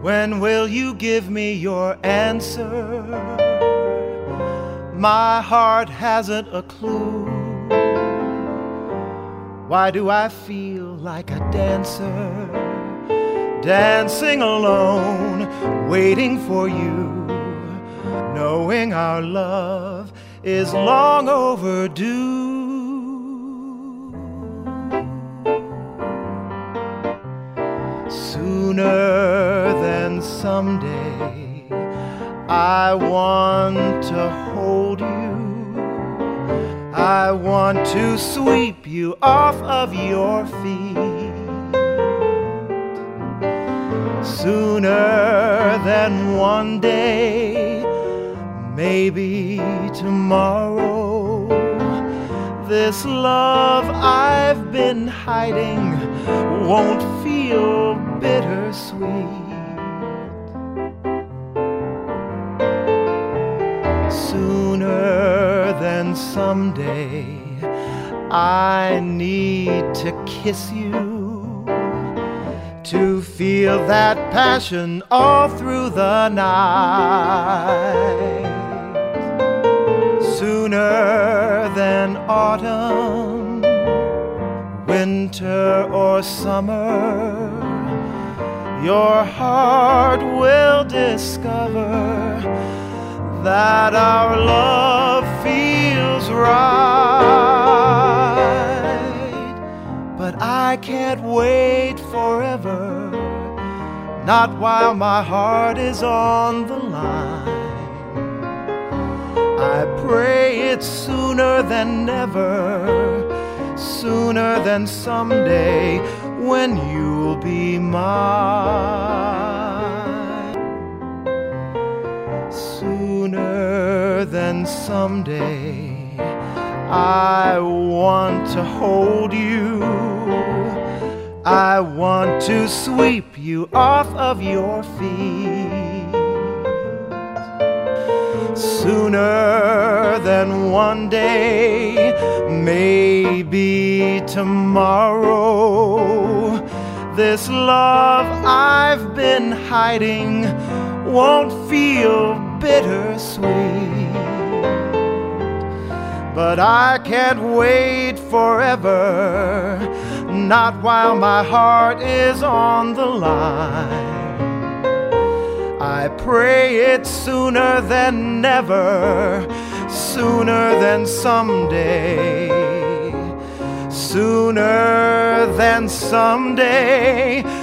When will you give me your answer? My heart hasn't a clue. Why do I feel like a dancer, dancing alone, waiting for you, knowing our love is long overdue? Sooner than someday, I want to hold you. I want to sweep you off of your feet. Sooner than one day, maybe tomorrow, this love I've been hiding won't feel bittersweet. Sooner than someday, I need to kiss you, to feel that passion all through the night. Sooner than autumn, winter or summer, your heart will discover that our love feels right. But I can't wait forever, not while my heart is on the line. I pray it's sooner than never, sooner than someday, when you'll be mine. Sooner than someday, I want to hold you. I want to sweep you off of your feet. Sooner than one day, maybe tomorrow, this love I've been hiding won't feel bittersweet. But I can't wait forever, not while my heart is on the line. I pray it's sooner than never, sooner than someday, sooner than someday,